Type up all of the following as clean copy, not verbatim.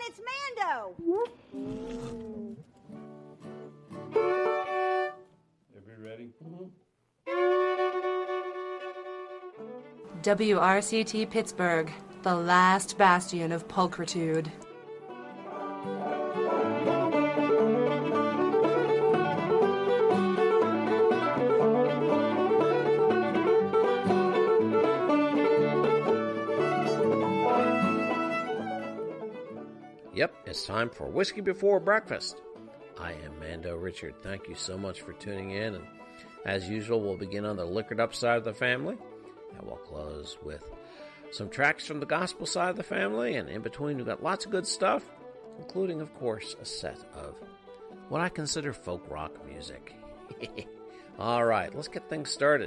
it's Mando. Everybody ready? WRCT Pittsburgh, the last bastion of pulchritude. Yep, it's time for Whiskey Before Breakfast. I am Mando Richard. Thank you so much for tuning in. And as usual, we'll begin on the liquored up side of the family. And we'll close with some tracks from the gospel side of the family. And in between, we've got lots of good stuff, including, of course, a set of what I consider folk rock music. All right, let's get things started.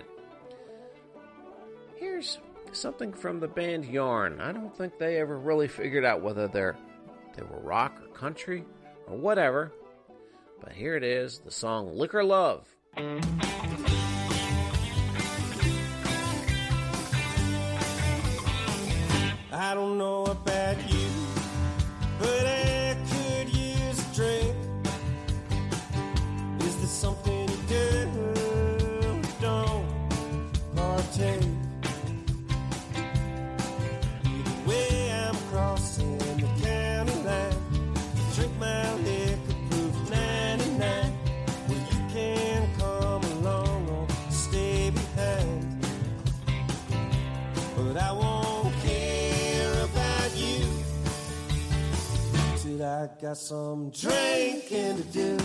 Here's something from the band Yarn. I don't think they ever really figured out whether they were rock or country or whatever. But here it is, the song Liquor Love. I don't know about you, but I could use a drink. Is there something you do or don't partake? Either way, I'm crossing the county line. Drink my liquor proof 99. Well, you can come along or stay behind, but I won't care about you till I got some drinking to do.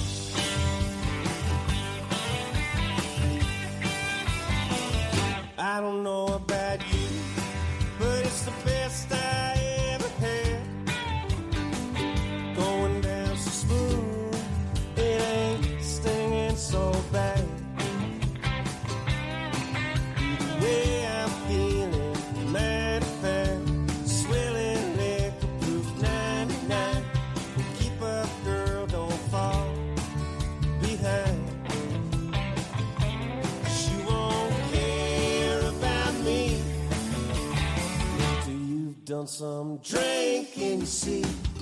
I don't know about you, but it's the best I ever had. Going down so smooth, it ain't stinging so bad. Either way, I'm feeling mighty fine. Swilling liquor proof 99. Well, keep up, girl, don't fall behind. 'Cause you won't care about me till you've done some drinking, you see.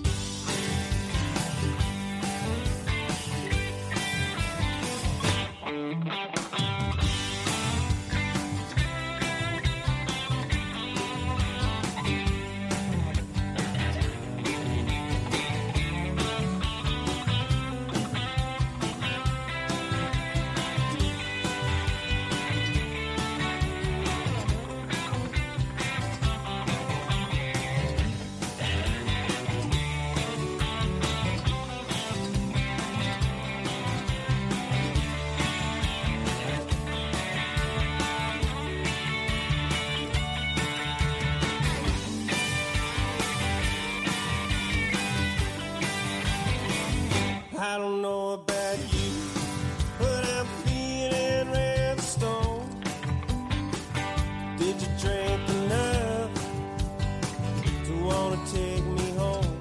I don't know about you, but I'm feeling red stoned. Did you drink enough to wanna take me home?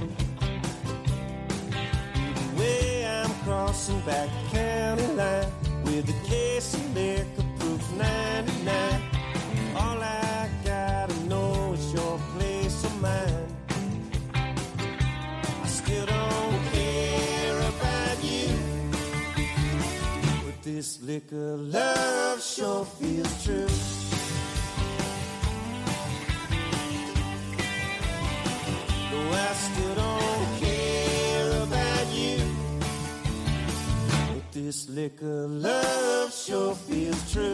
Either way, I'm crossing back county line with a case of liquor proof 99. All I gotta know is your place of mine. I still don't care about you, but this liquor love sure feels true. No, I still don't care about you, but this liquor love sure feels true.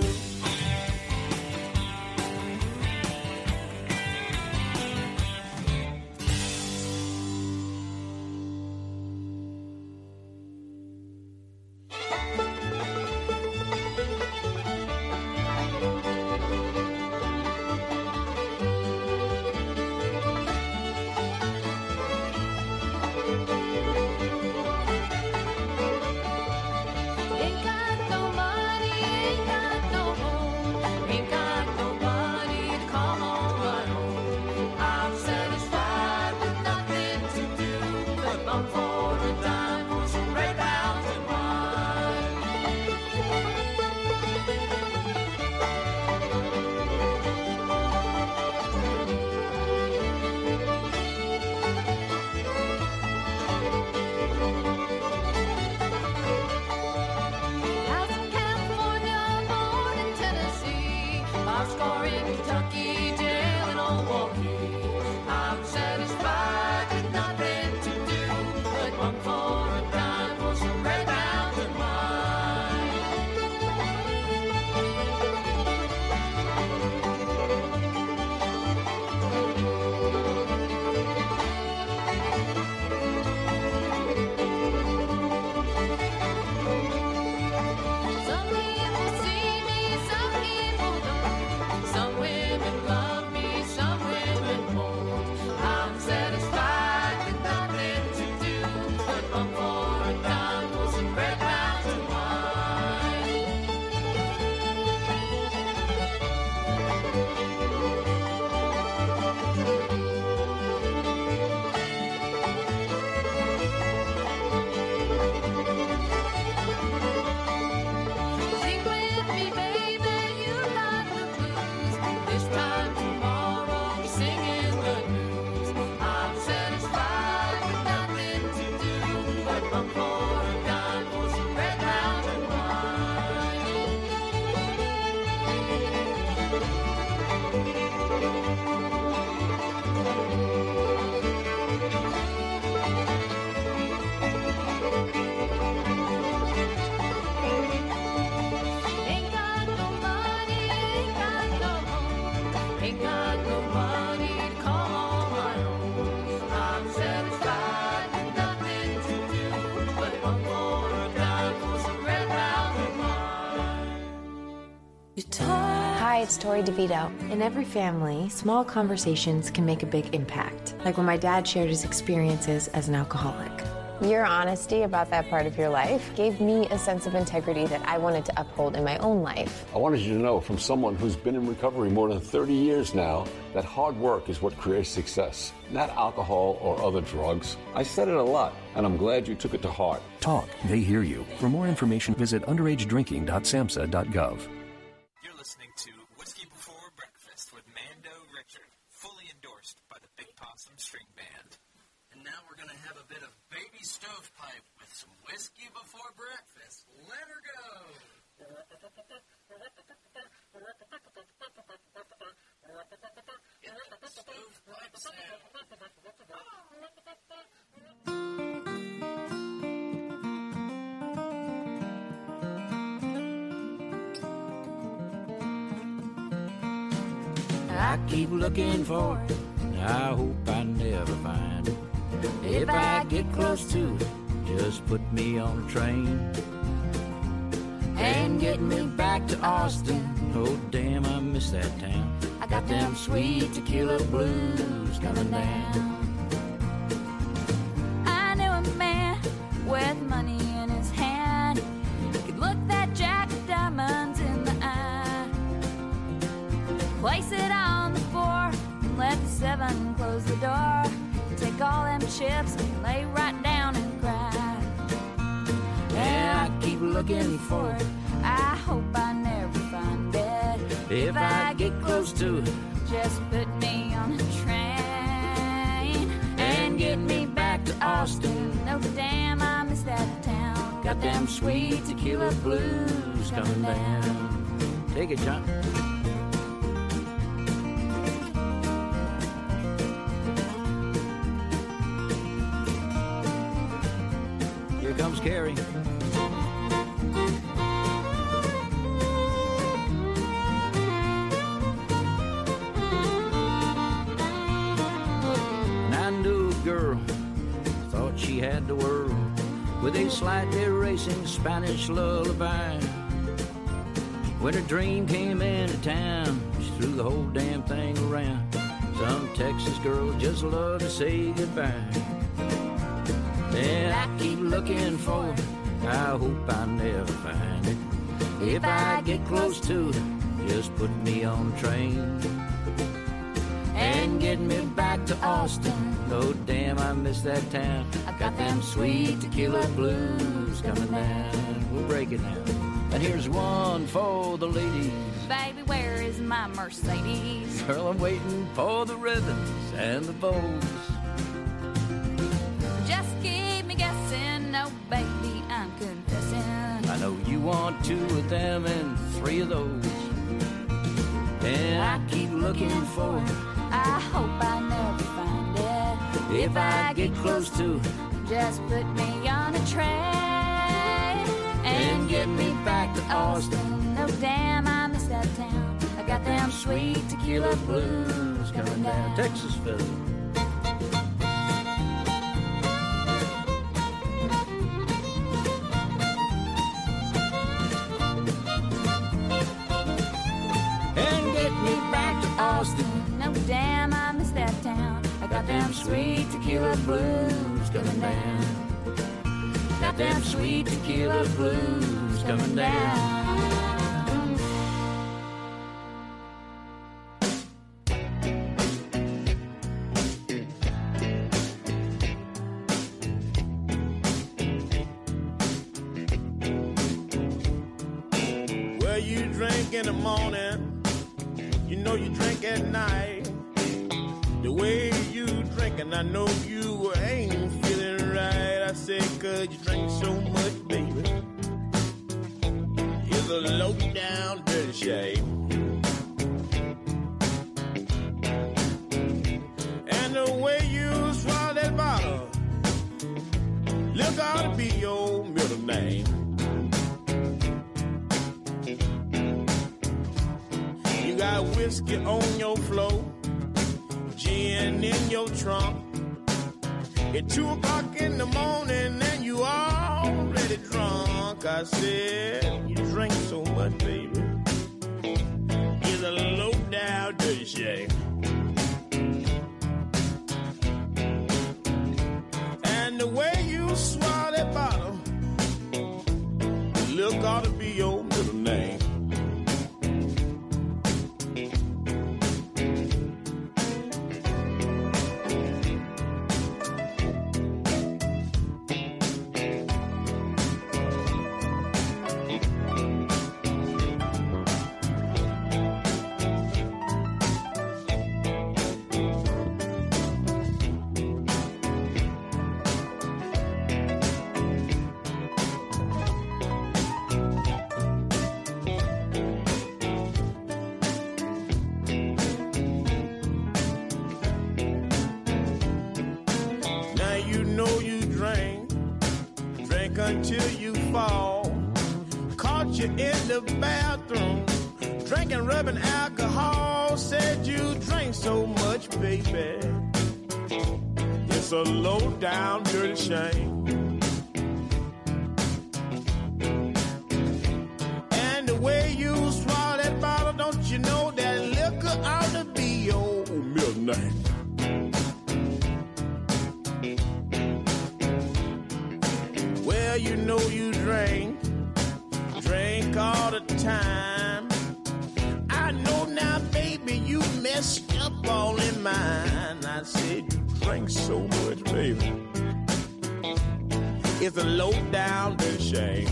Ain't got no money, ain't got no home. it's Tori DeVito. In every family, small conversations can make a big impact. Like when my dad shared his experiences as an alcoholic. Your honesty about that part of your life gave me a sense of integrity that I wanted to uphold in my own life. I wanted you to know from someone who's been in recovery more than 30 years now that hard work is what creates success, not alcohol or other drugs. I said it a lot, and I'm glad you took it to heart. Talk, they hear you. For more information, visit underagedrinking.samhsa.gov. You're listening to Whiskey Before Breakfast with Mando Richard, fully endorsed by the Big Possum String Band. And now we're going to have a bit of Baby Stovepipe with some whiskey before breakfast. Let her go. Get that stovepipe sound. I keep looking for it, I hope I never find it. If I get close to it, just put me on a train and get me back to Austin. Oh damn, I miss that town. I got them sweet tequila blues coming down. I knew a man with money in his hand. He could look that jack of diamonds in the eye, place it on the floor, and let the seven close the door. Take all them chips and lay right down and cry. Yeah, I keep looking for it, I hope I never find it. if I get close to it, just put me on a train and get me back to Austin. No damn, I miss that town. Got them sweet tequila blues coming down. Take it, John. Here comes Carrie. And I knew a girl, thought she had the world, with a slightly racing Spanish lullaby. When her dream came into town, she threw the whole damn thing around. Some Texas girls just love to say goodbye. Yeah, I keep looking for it, I hope I never find it. If I get close to it, just put me on a train and get me back to Austin. Oh damn, I miss that town. I got them sweet tequila blues coming down. We'll break it down. And here's one for the ladies. Baby, where is my Mercedes? Girl, I'm waiting for the ribbons and the bows. Just keep me guessing, no baby, I'm confessing. I know you want 2 of them and 3 of those. And I keep looking for it, I hope I never find it. if I get close to it, just put me on a train and get me back to Austin. No damn, I miss that town. I got them sweet tequila blues coming down. Texas fiddle. And get me back to Austin. No damn, I miss that town. I got them sweet tequila blues coming down. Got them sweet tequila blues coming down. Well, you drink in the morning, you know you drink at night. The way you drink, and I know you ain't feeling right. I say, 'cause you drink so much, baby. It's a low down dirty shame. And the way you swallow that bottle, look ought to be your middle name. You got whiskey on your floor, gin in your trunk. At 2 o'clock in the morning and you already drunk. I said, you drink so much, baby. It's a low-down dirty shame. And the way you swallow that bottle, look ought to be your middle name. Until you fall. Caught you in the bathroom, drinking, rubbing alcohol. Said you drink so much, baby. It's a low down dirty shame. And the way you swallow that bottle, don't you know that liquor ought to be your middle name? You know you drink all the time. I know now, baby, you messed up all in mine. I said you drink so much, baby. It's a low down dirty shame.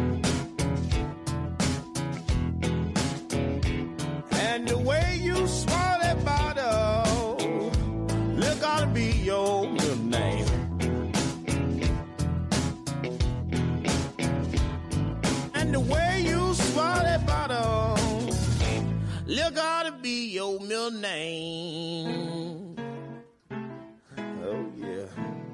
And the way you swallow that bottle, look ought to be your middle name. The way you swallow that bottle, look ought to be your middle name. Oh, yeah.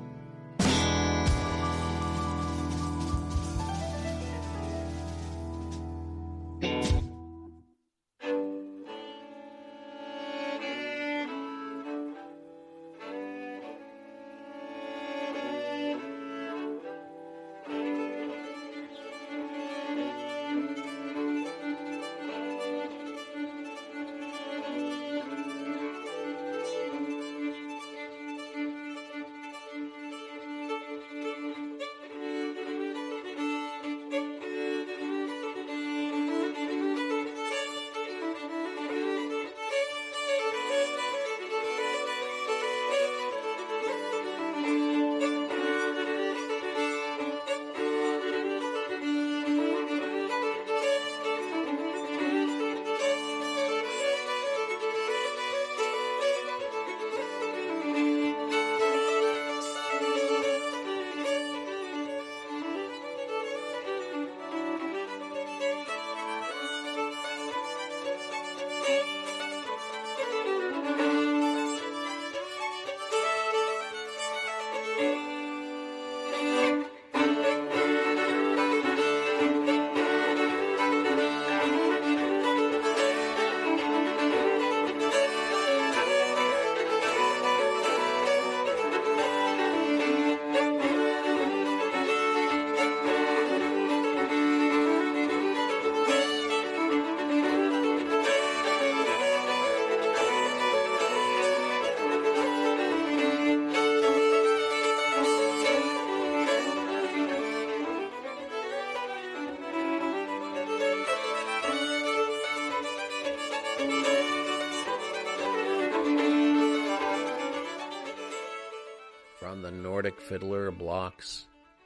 From the Nordic Fiddler Block's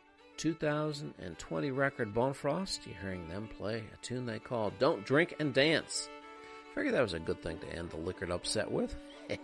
2020 record Bonefrost, you're hearing them play a tune they call Don't Drink and Dance. Figured that was a good thing to end the Liquored Up set with.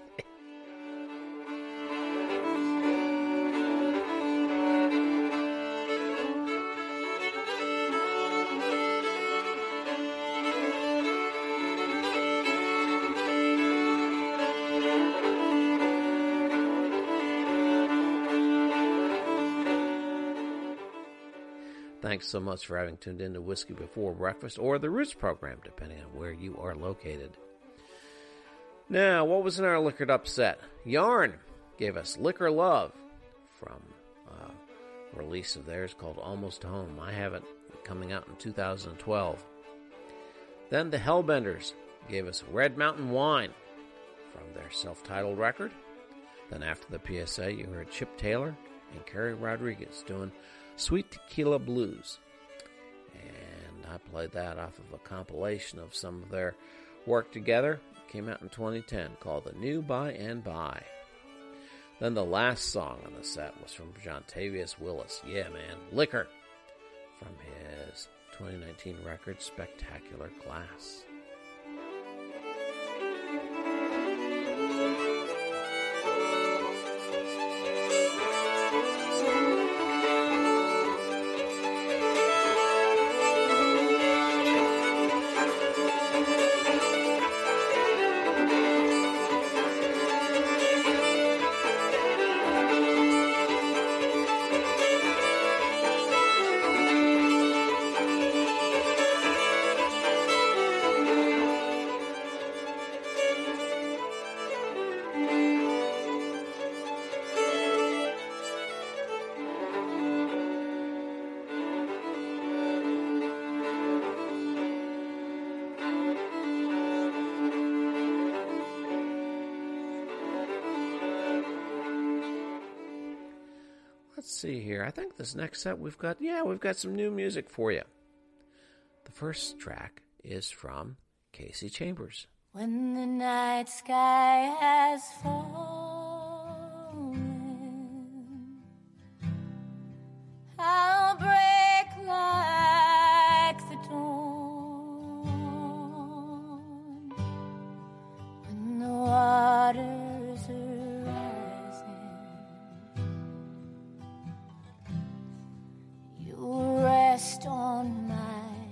Thanks so much for having tuned in to Whiskey Before Breakfast or the Roots program, depending on where you are located. Now, what was in our Liquored Up set? Yarn gave us Liquor Love from a release of theirs called Almost Home. I have it coming out in 2012. Then the Hellbenders gave us Red Mountain Wine from their self-titled record. Then after the PSA, you heard Chip Taylor and Kerry Rodriguez doing Sweet Tequila Blues. And I played that off of a compilation of some of their work together. It came out in 2010 called The New By and By. Then the last song on the set was from Jontavius Willis. Yeah, man, Liquor, from his 2019 record, Spectacular Class. Let's see here. I think this next set we've got some new music for you. The first track is from Casey Chambers. When the night sky has fallen, I'll break like the dawn. When the waters are rising, you'll rest on my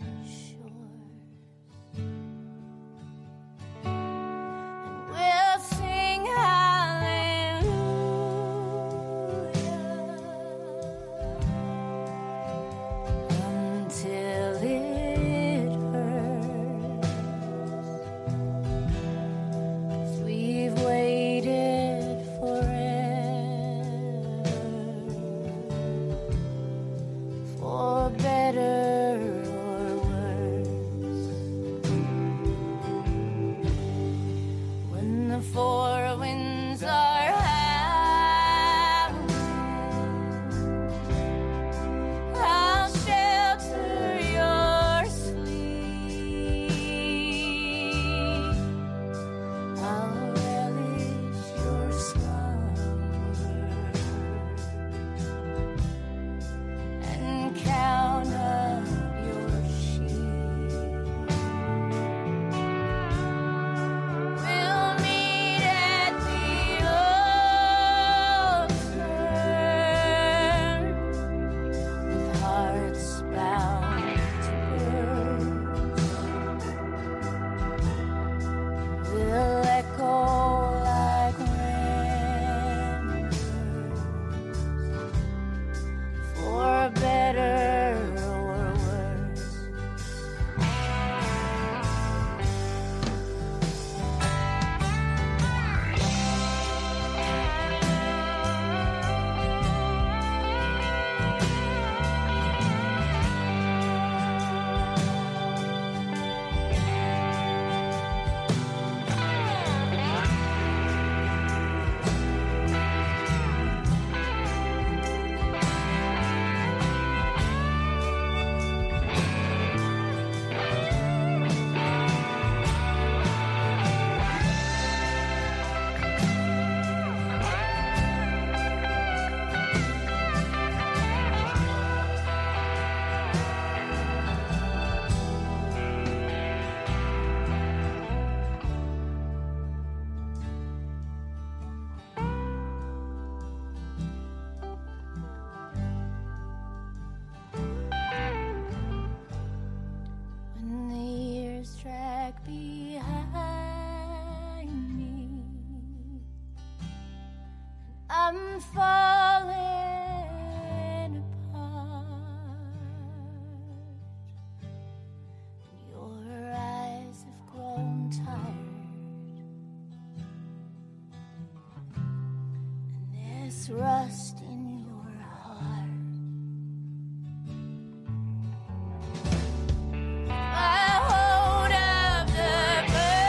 I'm falling apart. Your eyes have grown tired, and there's rust in your heart. I hold up the bird.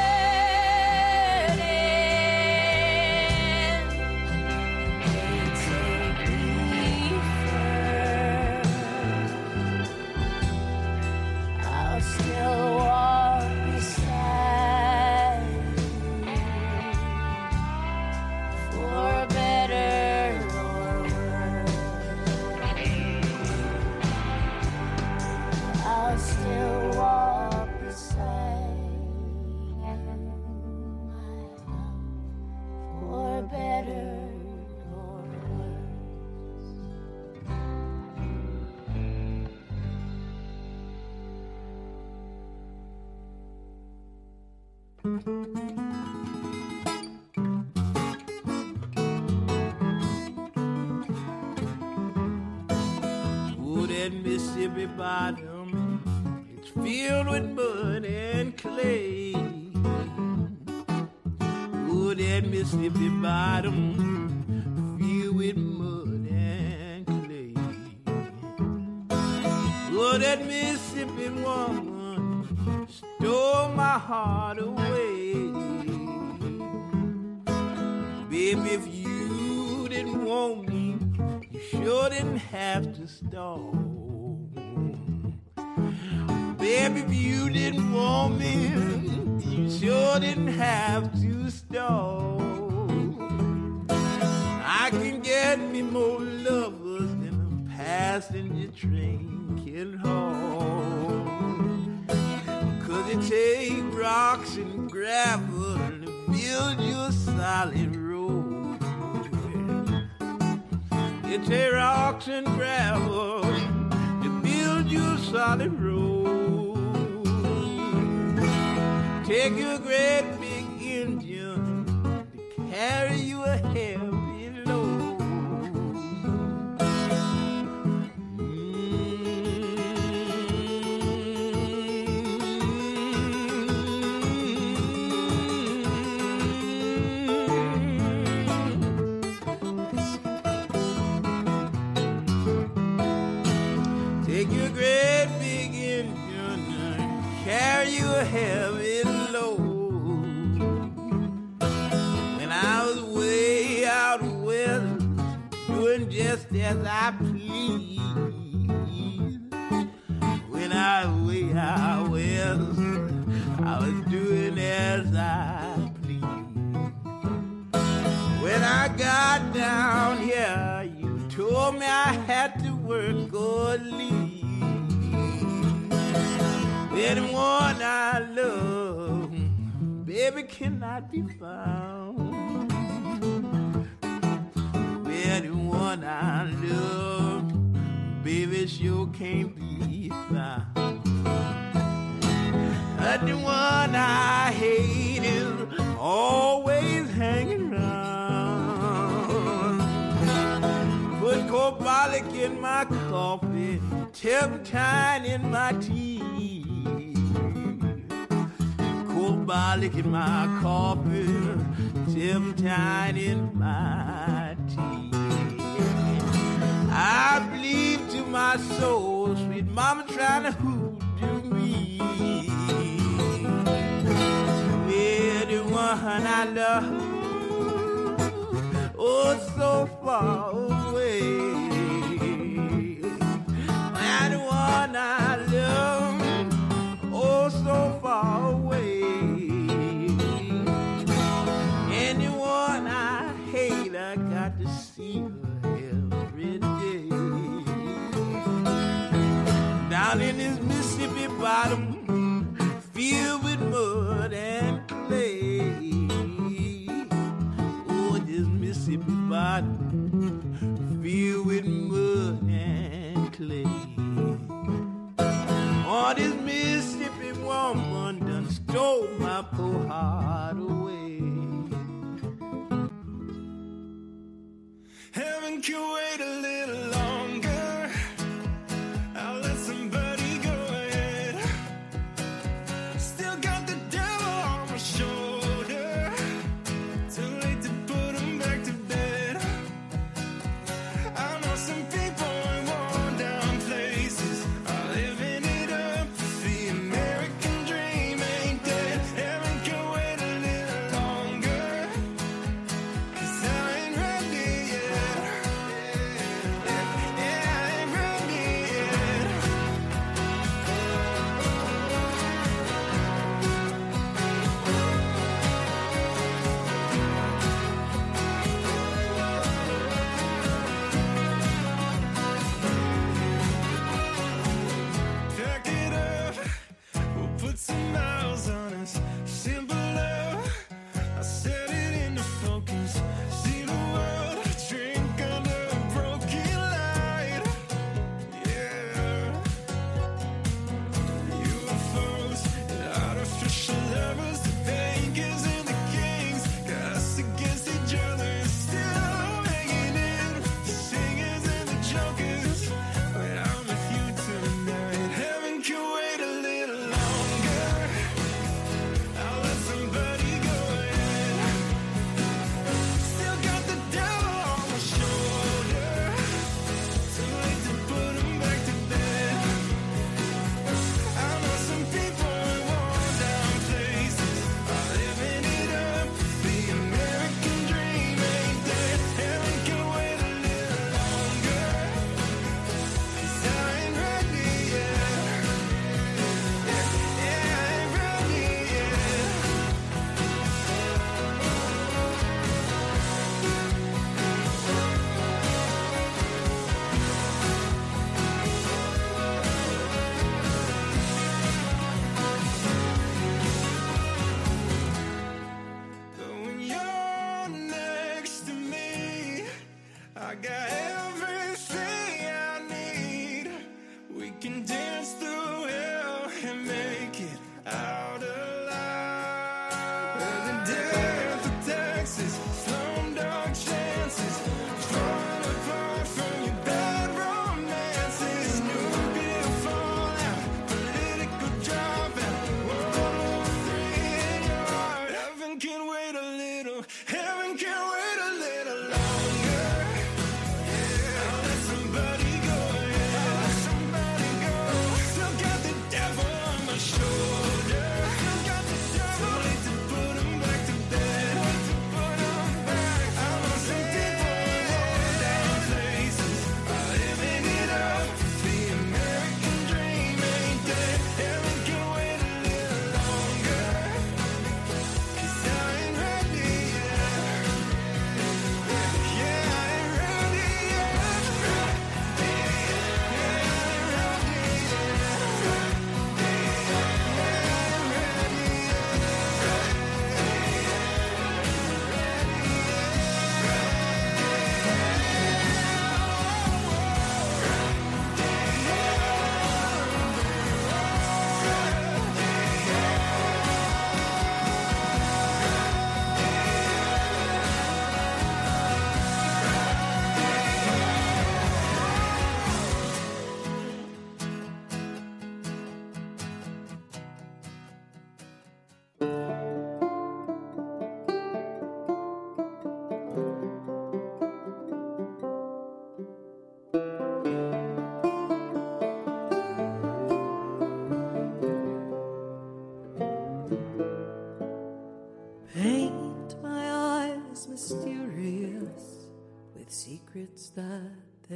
Oh, that Mississippi bottom, it's filled with mud and clay. Oh, that Mississippi bottom, filled with mud and clay. Oh, that Mississippi woman stole my heart away. Baby, if you didn't want me, you sure didn't have to stall. Baby, if you didn't want me, you sure didn't have to stall. I can get me more lovers than a passenger train can haul. 'Cause it takes rocks and gravel to build your solid road. It takes rocks and gravel to build your solid road. Take your great big engine to carry you a heavy load. Take your great big engine and carry you a heavy load. When I was way out west, doing just as I please. When I was way out west, I was doing as I please. When I got down here, you told me I had to work or leave. Anyone I love, baby, cannot be found. Anyone I love, baby, sure can't be found. The one I hate is always hanging around. Put cobalic in my coffee, turpentine in my tea. Cobalic in my coffee, turpentine in my tea. I believe to my soul, sweet mama trying to hoodoo me. Yeah, the one I love, oh, so far away. And the one I love, oh, so far away. And the one I hate, I got to see her every day. Down in this Mississippi bottom, filled with mud and clay. Oh, this Mississippi bottom, filled with mud and clay. Oh, this Mississippi woman done stole my poor heart away. Heaven can wait a little longer. I'll let somebody go ahead. Still got the devil on my shoulder. Too late to put him back to bed. I know some people in worn down places are living it up to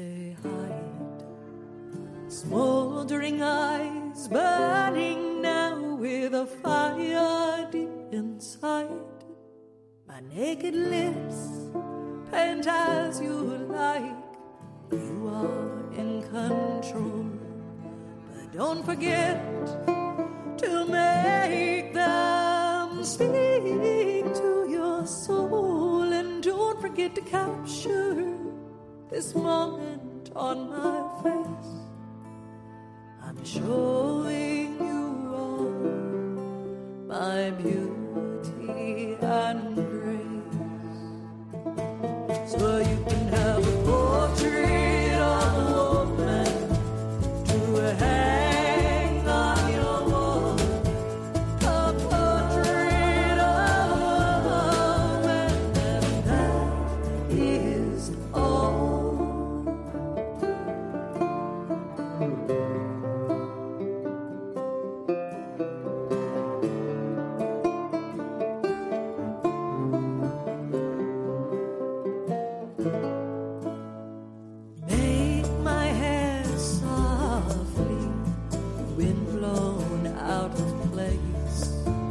they hide. Smoldering eyes burning now with a fire deep inside. My naked lips paint as you like. You are in control. But don't forget to make them speak to your soul. And don't forget to capture this moment on my face. I'm showing you all my beauty and grace. So you can have a portrait of a woman to hang on your wall. A portrait of a woman, and that is all. Make my hair softly, wind blown out of place.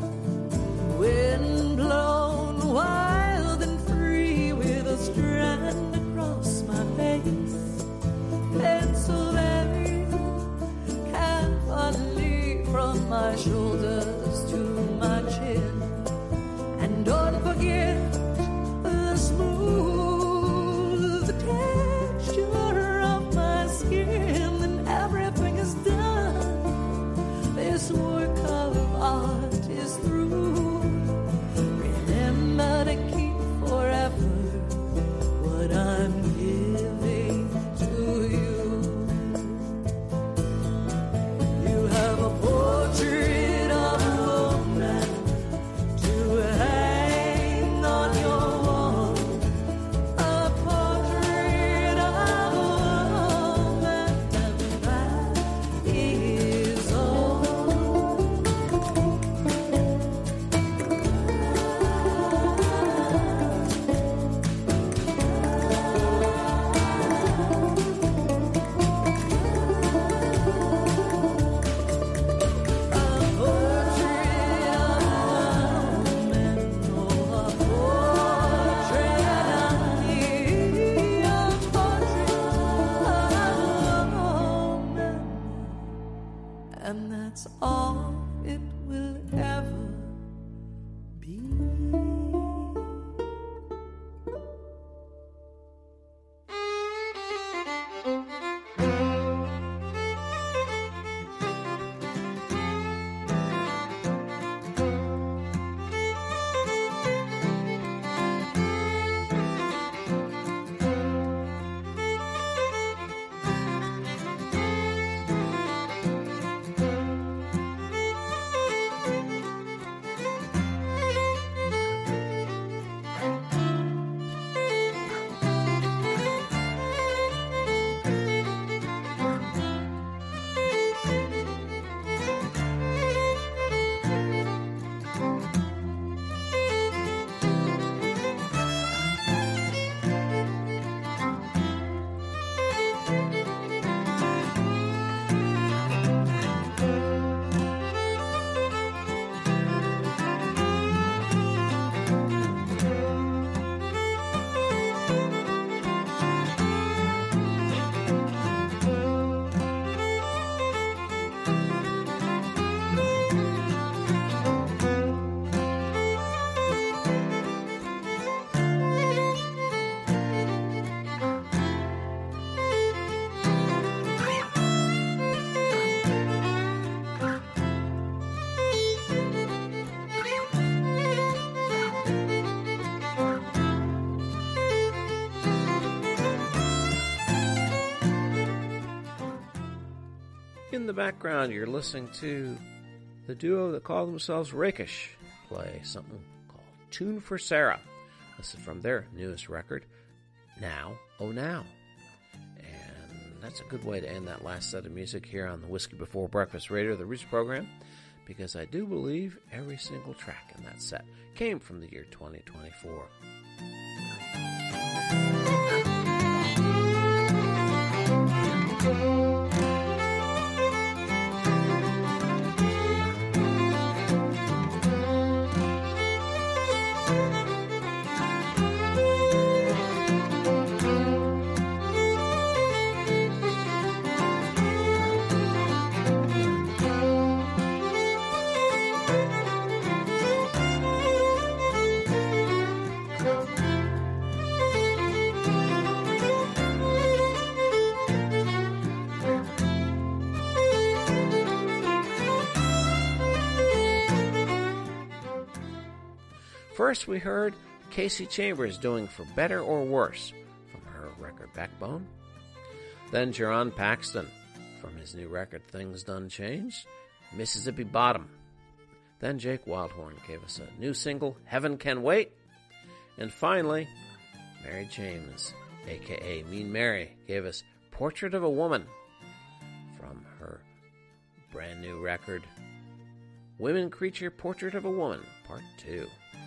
Wind blown wild and free with a strand across my face. Pennsylvania, carefully from my shoulders to my chin. And don't forget the smooth texture of my skin. And everything is done. This work of art is through. Remember to keep forever what I'm giving to you. You have a portrait of a woman to hang on your wall. A portrait of a woman, and that is all. And that's all it will ever be. In the background, you're listening to the duo that call themselves Rakish play something called Tune for Sarah. This is from their newest record, Now, Oh Now. And that's a good way to end that last set of music here on the Whiskey Before Breakfast Radio, the Roots program, because I do believe every single track in that set came from the year 2024. First, we heard Casey Chambers doing For Better or Worse from her record Backbone. Then Jerron Paxton from his new record Things Done Changed, Mississippi Bottom. Then Jake Wildhorn gave us a new single, Heaven Can Wait. And finally, Mary James, a.k.a. Mean Mary, gave us Portrait of a Woman from her brand new record, Women Creature Portrait of a Woman, Part 2.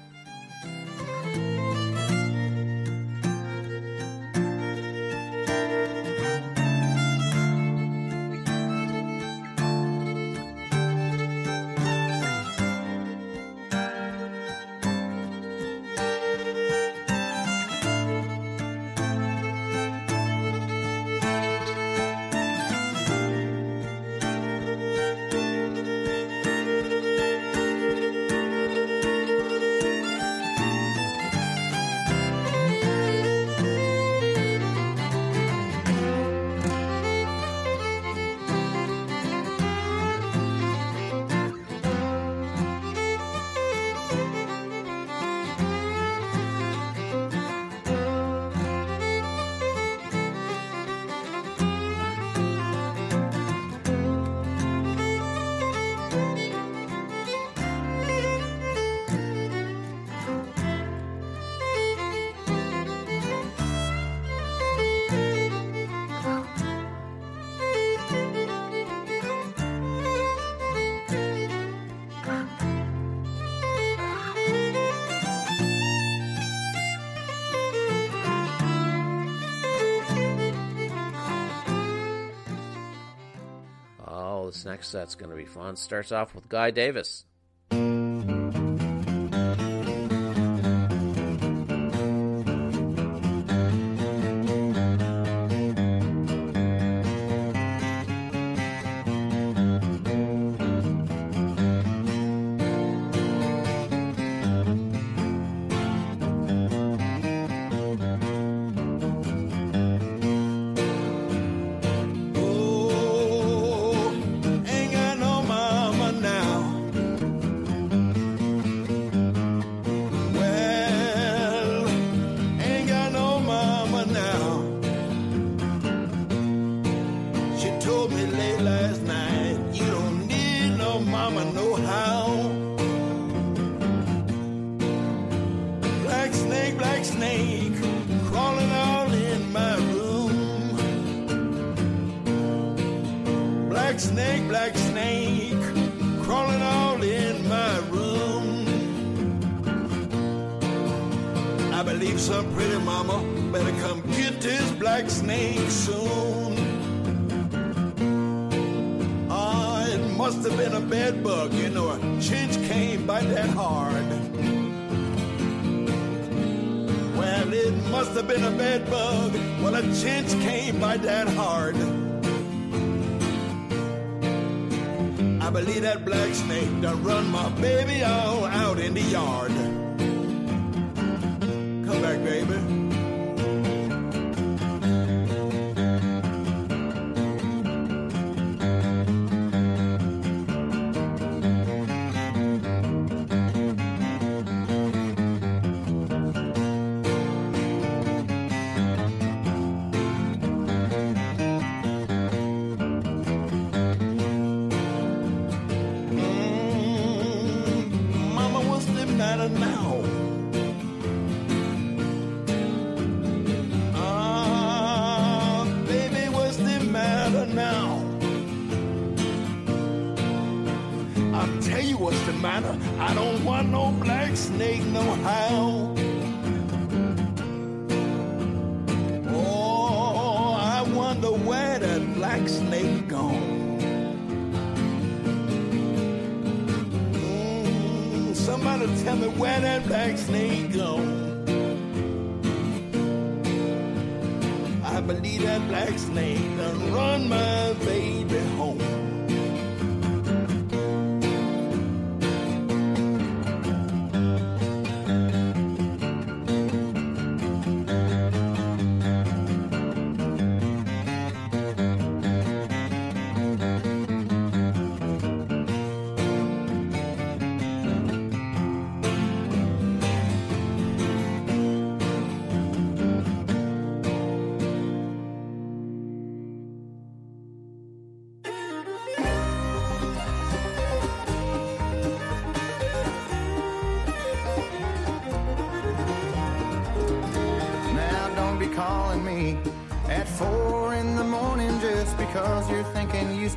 This next set's going to be fun. Starts off with Guy Davis. Black snake, crawling all in my room. I believe some pretty mama better come get this black snake soon. It must have been a bed bug, you know, a chinch can't bite that hard. Well, it must have been a bed bug, well, a chinch can't bite that hard. I believe that black snake done run my baby all out in the yard. Come back, baby. I don't want no black snake no how. Oh, I wonder where that black snake gone. Somebody tell me where that black snake gone. I believe that black snake done run my baby home.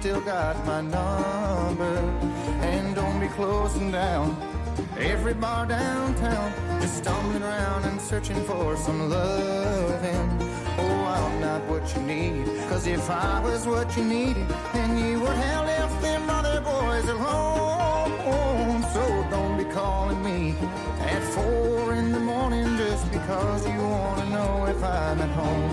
still got my number. And don't be closing down every bar downtown, just stumbling around and searching for some loving. Oh, I'm not what you need, 'cause if I was what you needed, then you would have left them other boys alone. So don't be calling me at 4 in the morning just because you want to know if I'm at home.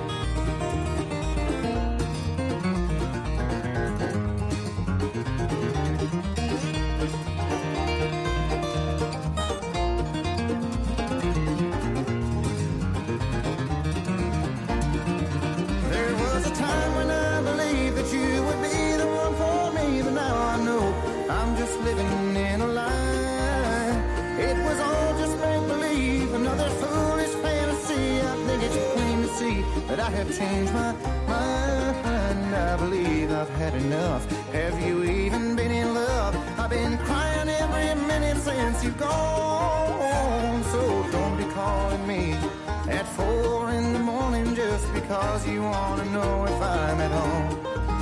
Living in a lie. It was all just make-believe, another foolish fantasy. I think it's plain to see that I have changed my mind. I believe I've had enough. Have you even been in love? I've been crying every minute since you've gone. So don't be calling me at 4 in the morning just because you want to know if I'm at home.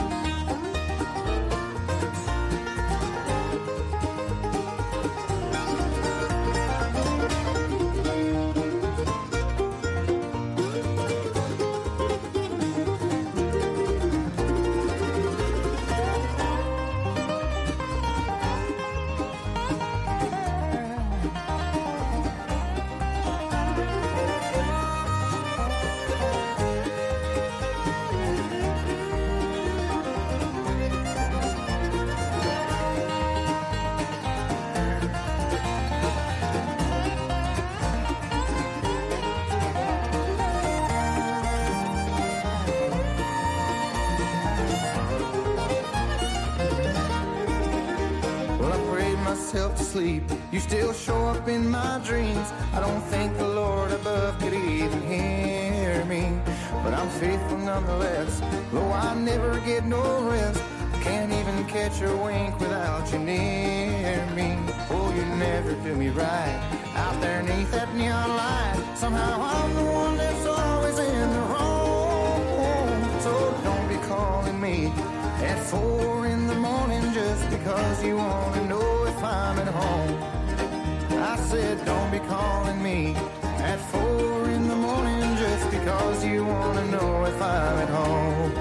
To sleep, you still show up in my dreams. I don't think the Lord above could even hear me, but I'm faithful nonetheless, though I never get no rest. Can't even catch a wink without you near me. Oh, you never do me right out there beneath that neon light. Somehow I'm the one that's always in the wrong. So don't be calling me at 4 in the morning just because you want to know if I'm at home. I said don't be calling me at 4 in the morning just because you want to know if I'm at home.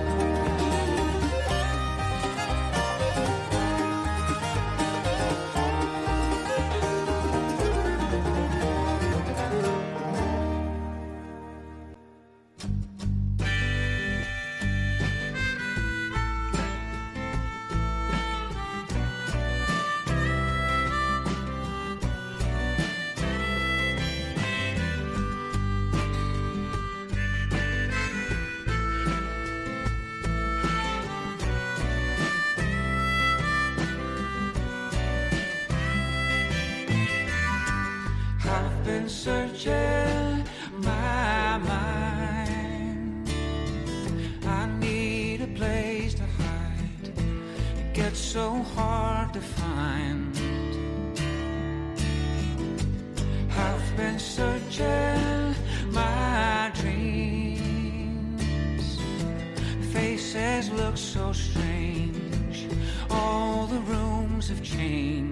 Searching my mind, I need a place to hide. It gets so hard to find. I've been searching my dreams. Faces look so strange. All the rooms have changed.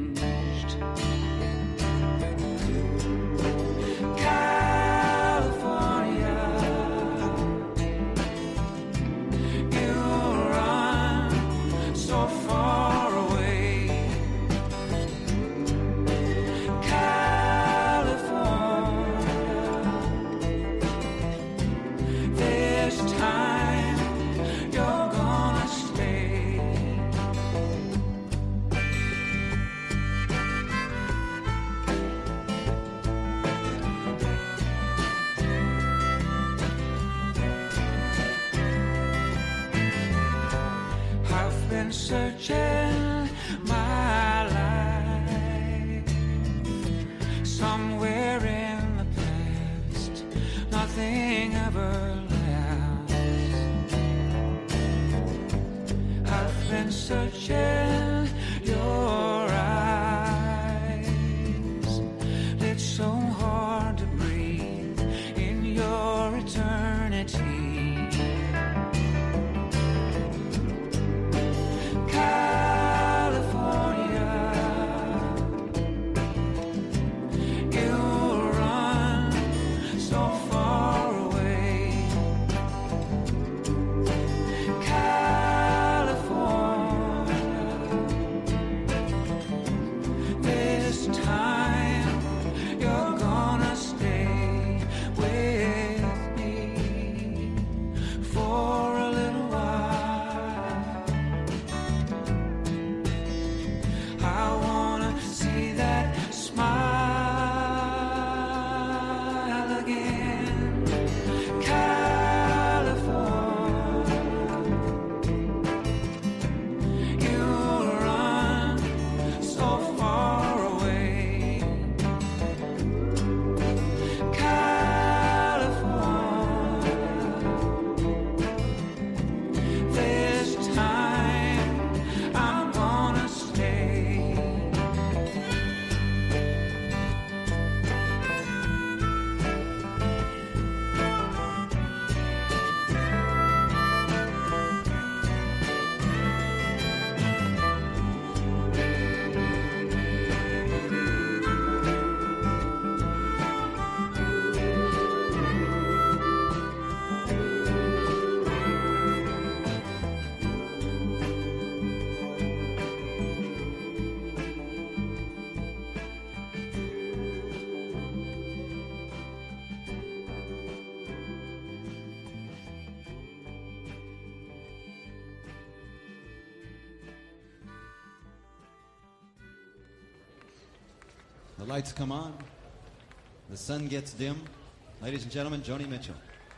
Searching my life somewhere in the past, nothing ever lasts. I've been searching your eyes. It's so hard to breathe in your eternity. lights come on. The sun gets dim. Ladies and gentlemen, Joni Mitchell.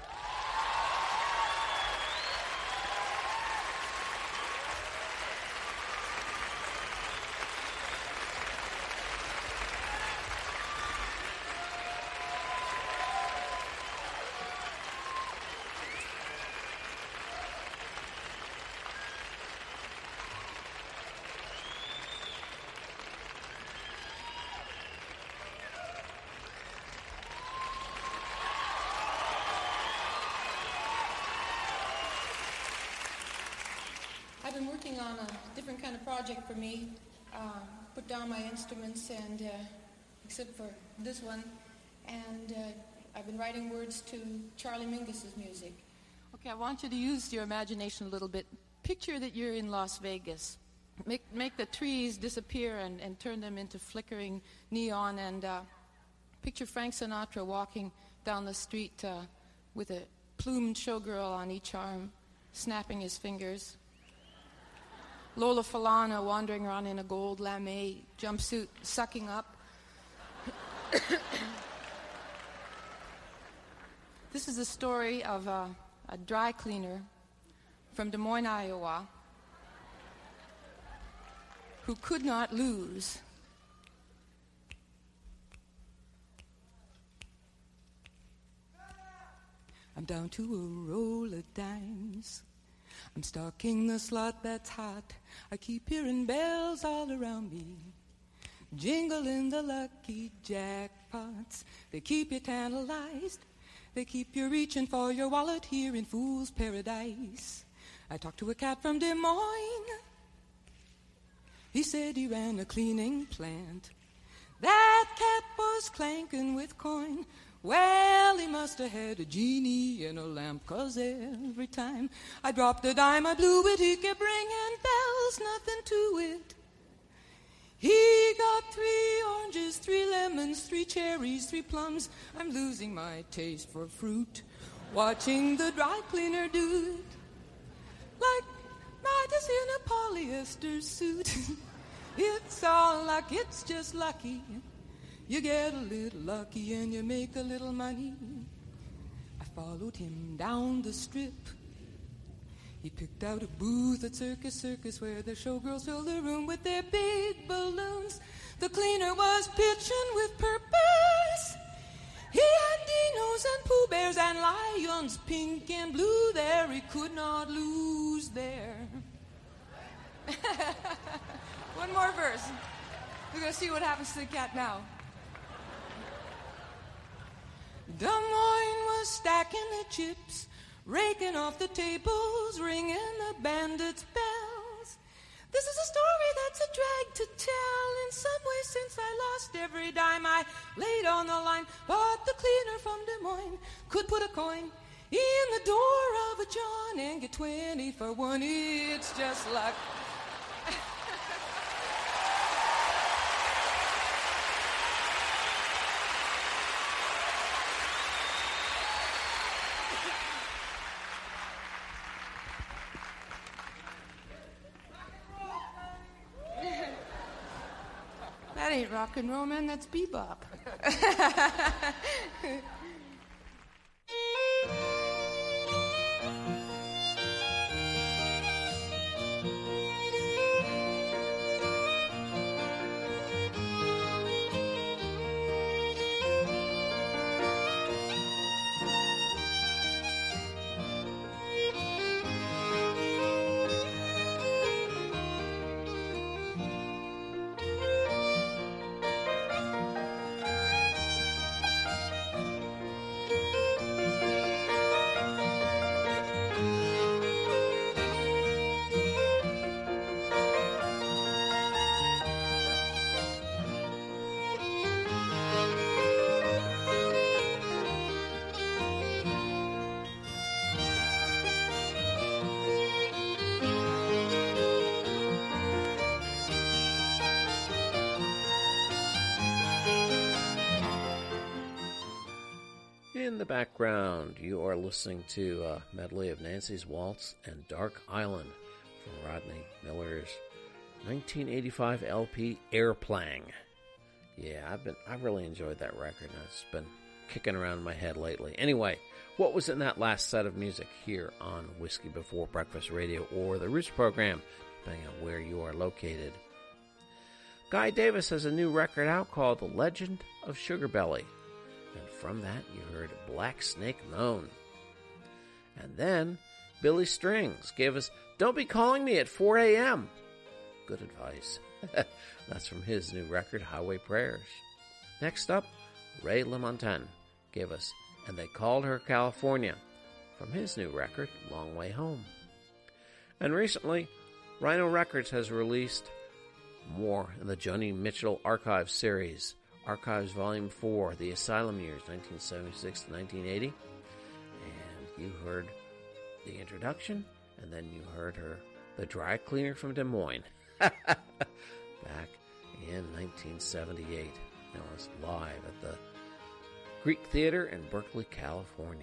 I've been working on a different kind of project for me. Put down my instruments, and except for this one, and I've been writing words to Charlie Mingus's music. Okay, I want you to use your imagination a little bit. Picture that you're in Las Vegas. Make the trees disappear and turn them into flickering neon, and picture Frank Sinatra walking down the street with a plumed showgirl on each arm, snapping his fingers. Lola Falana wandering around in a gold lame jumpsuit, sucking up. This is the story of a dry cleaner from Des Moines, Iowa, who could not lose. I'm down to a roll of dimes. I'm stalking the slot that's hot. I keep hearing bells all around me, jingling the lucky jackpots. They keep you tantalized. They keep you reaching for your wallet here in Fool's Paradise. I talked to a cat from Des Moines. He said he ran a cleaning plant. That cat was clanking with coin. Well, he must have had a genie in a lamp, 'cause every time I dropped a dime, I blew it, he kept ringing bells, nothing to it. He got 3 oranges, 3 lemons, 3 cherries, 3 plums. I'm losing my taste for fruit, watching the dry cleaner do it. Like Midas in a polyester suit. It's all luck, it's just lucky. You get a little lucky and you make a little money. I followed him down the strip. He picked out a booth at Circus where the showgirls filled the room with their big balloons. The cleaner was pitching with purpose. He had dinos and Pooh Bears and lions, pink and blue there. He could not lose there. One more verse. We're going to see what happens to the cat now. Des Moines was stacking the chips, raking off the tables, ringing the bandits' bells. This is a story that's a drag to tell. In some ways, since I lost every dime I laid on the line, but the cleaner from Des Moines could put a coin in the door of a John and get 20 for 1. It's just luck. That ain't rock and roll, man. That's bebop. In the background, you are listening to a medley of Nancy's Waltz and Dark Island from Rodney Miller's 1985 LP Airplang. Yeah, I really enjoyed that record, and it's been kicking around in my head lately. Anyway, what was in that last set of music here on Whiskey Before Breakfast Radio or the Roots program, depending on where you are located? Guy Davis has a new record out called The Legend of Sugar Belly, and from that you heard Black Snake Moan. And then Billy Strings gave us Don't Be Calling Me at 4 a.m. Good advice. That's from his new record, Highway Prayers. Next up, Ray LaMontagne gave us And They Called Her California from his new record, Long Way Home. And recently, Rhino Records has released more in the Joni Mitchell Archives series, Archives Volume 4, The Asylum Years, 1976 to 1980. And you heard the introduction, and then you heard her, The Dry Cleaner from Des Moines, back in 1978. It was live at the Greek Theater in Berkeley, California.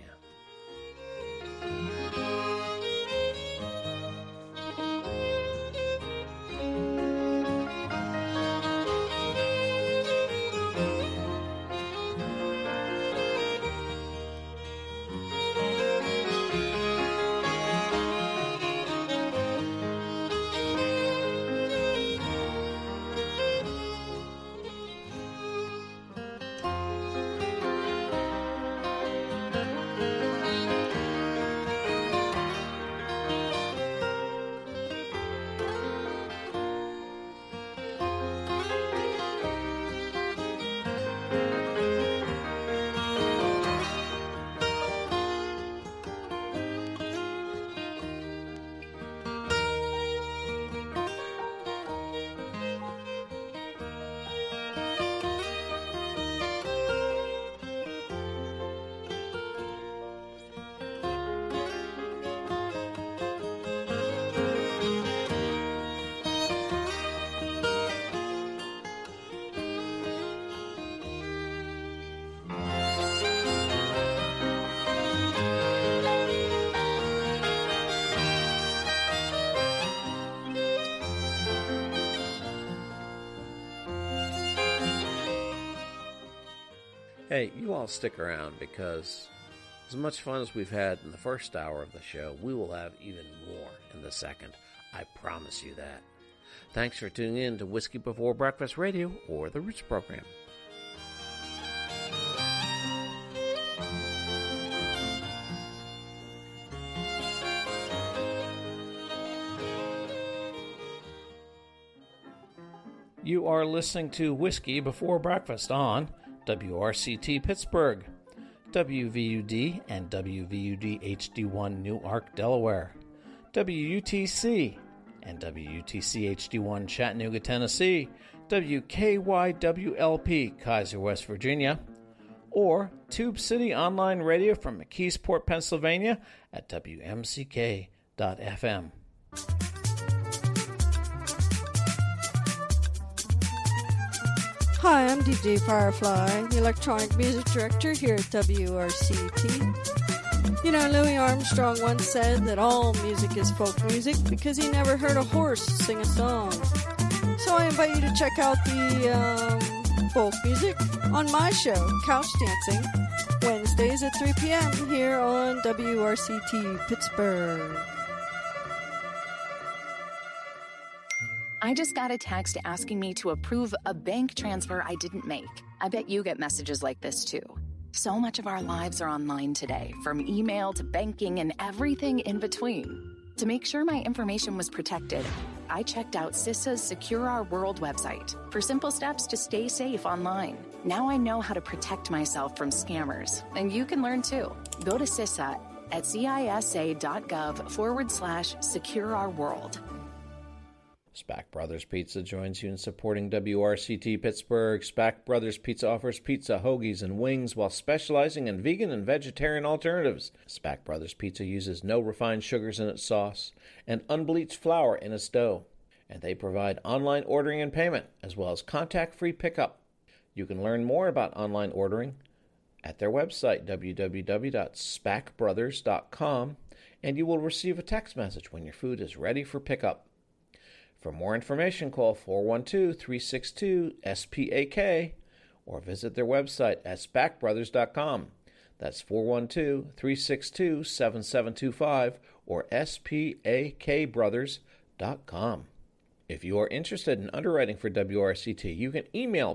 Hey, you all stick around because as much fun as we've had in the first hour of the show, we will have even more in the second. I promise you that. Thanks for tuning in to Whiskey Before Breakfast Radio or the Roots program. You are listening to Whiskey Before Breakfast on WRCT Pittsburgh, WVUD and WVUD HD1 Newark, Delaware, WUTC and WUTC HD1 Chattanooga, Tennessee, WKYWLP Kaiser, West Virginia, or Tube City Online Radio from McKeesport, Pennsylvania at WMCK.FM. Hi, I'm DJ Firefly, the electronic music director here at WRCT. You know, Louis Armstrong once said that all music is folk music because he never heard a horse sing a song. So I invite you to check out the folk music on my show, Couch Dancing, Wednesdays at 3 p.m. here on WRCT Pittsburgh. I just got a text asking me to approve a bank transfer I didn't make. I bet you get messages like this too. So much of our lives are online today, from email to banking and everything in between. To make sure my information was protected, I checked out CISA's Secure Our World website for simple steps to stay safe online. Now I know how to protect myself from scammers, and you can learn too. Go to CISA at cisa.gov/secure-our-world. Spack Brothers Pizza joins you in supporting WRCT Pittsburgh. Spack Brothers Pizza offers pizza, hoagies, and wings while specializing in vegan and vegetarian alternatives. Spack Brothers Pizza uses no refined sugars in its sauce and unbleached flour in its dough. And they provide online ordering and payment, as well as contact-free pickup. You can learn more about online ordering at their website, www.spackbrothers.com, and you will receive a text message when your food is ready for pickup. For more information, call 412-362-SPAK or visit their website at SPACbrothers.com. That's 412-362-7725 or spakbrothers.com. If you are interested in underwriting for WRCT, you can email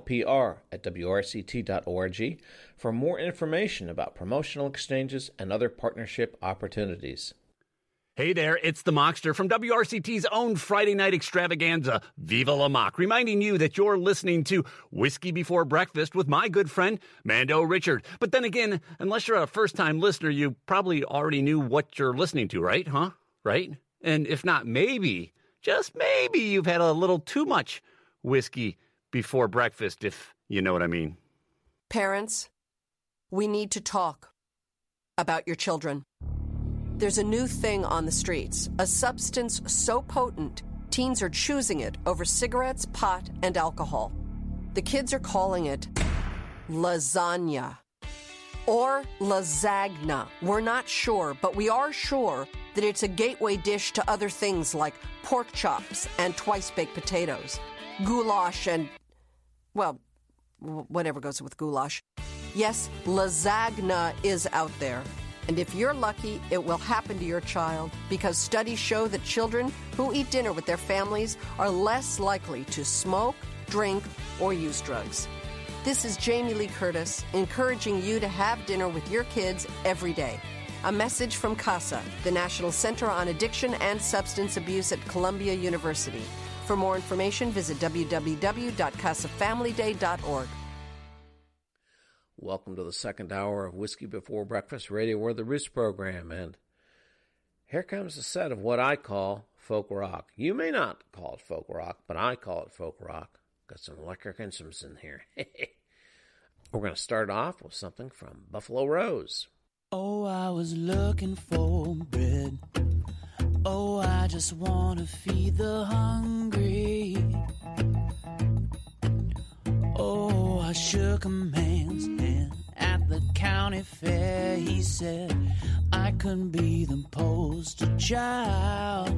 pr@wrct.org for more information about promotional exchanges and other partnership opportunities. Hey there, it's the Mockster from WRCT's own Friday night extravaganza, Viva La Mock, reminding you that you're listening to Whiskey Before Breakfast with my good friend, Mando Richard. But then again, unless you're a first-time listener, you probably already knew what you're listening to, right? Right? And if not, maybe, just maybe, you've had a little too much whiskey before breakfast, if you know what I mean. Parents, we need to talk about your children. There's a new thing on the streets, a substance so potent, teens are choosing it over cigarettes, pot, and alcohol. The kids are calling it lasagna or lasagna. We're not sure, but we are sure that it's a gateway dish to other things like pork chops and twice-baked potatoes, goulash and, well, whatever goes with goulash. Yes, lasagna is out there. And if you're lucky, it will happen to your child because studies show that children who eat dinner with their families are less likely to smoke, drink, or use drugs. This is Jamie Lee Curtis encouraging you to have dinner with your kids every day. A message from CASA, the National Center on Addiction and Substance Abuse at Columbia University. For more information, visit www.casafamilyday.org. Welcome to the second hour of Whiskey Before Breakfast Radio or the Roots program, and here comes a set of what I call folk rock. You may not call it folk rock, but I call it folk rock. Got some electric instruments in here. We're going to start off with something from Buffalo Rose. Oh, I was looking for bread. Oh, I just want to feed the hungry. Oh, I shook a man's hand at the county fair. He said I couldn't be the poster child.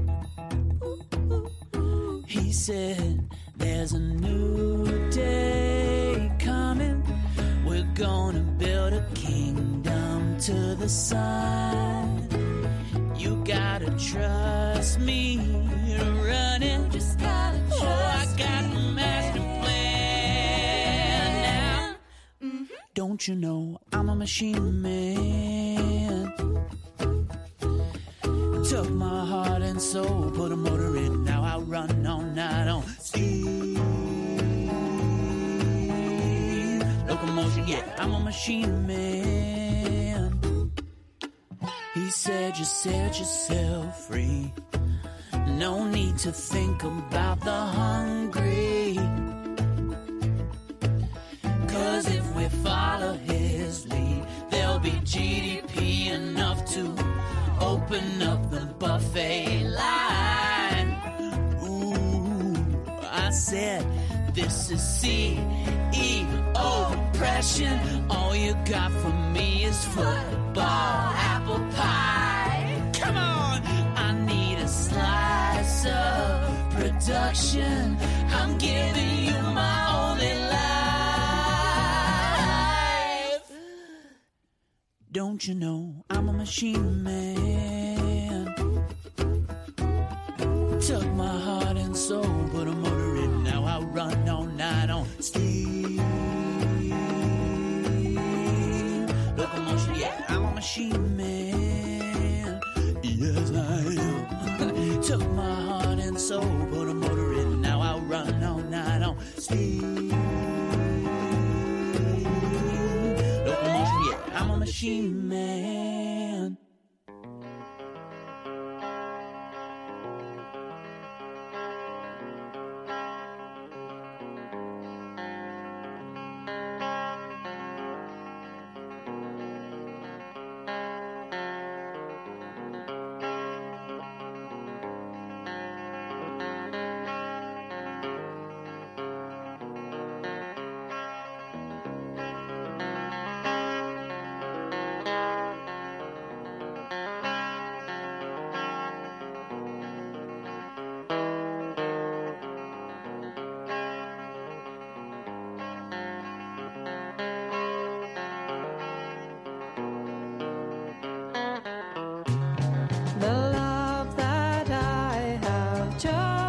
He said there's a new day coming. We're gonna build a kingdom to the sun. You gotta trust me to run it. Just gotta trust I got the master plan now. Don't you know I'm a machine man? Took my heart and soul, put a motor in. Now I run all night on steam. Locomotion, yeah, I'm a machine man. He said you set yourself free. No need to think about the hungry. 'Cause if we follow his lead, there'll be GDP enough to open up the buffet line. Ooh, I said this is CEO oppression. All you got for me is football, apple pie. Come on, I need a slice of production. I'm giving you my only life. Don't you know I'm a machine man? Took my heart and soul, put a motor in. Now I run all night on steam. Locomotion, yeah, I'm a machine man. Yes, I am. Took my heart and soul, put a motor in. Now I run all night on steam. Locomotion, yeah, I'm a machine man. just